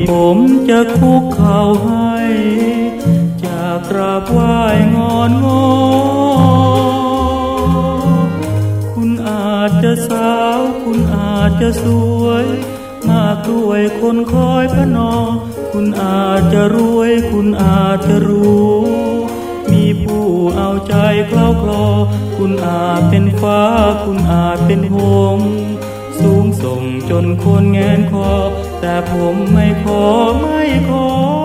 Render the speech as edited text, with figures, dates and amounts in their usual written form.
ผมจะคุกเข่าให้จะกราบไหว้งอนงอคุณอาจจะสาวคุณอาจจะสวยมากด้วยคนคอยพระนอคุณอาจจะรวยคุณอาจจะรู้มีผู้เอาใจเคล้าคลอคุณอาจเป็นฟ้าคุณอาจเป็นหงส์สูงส่งจนคนแงนคอแต่ผมไม่ขอ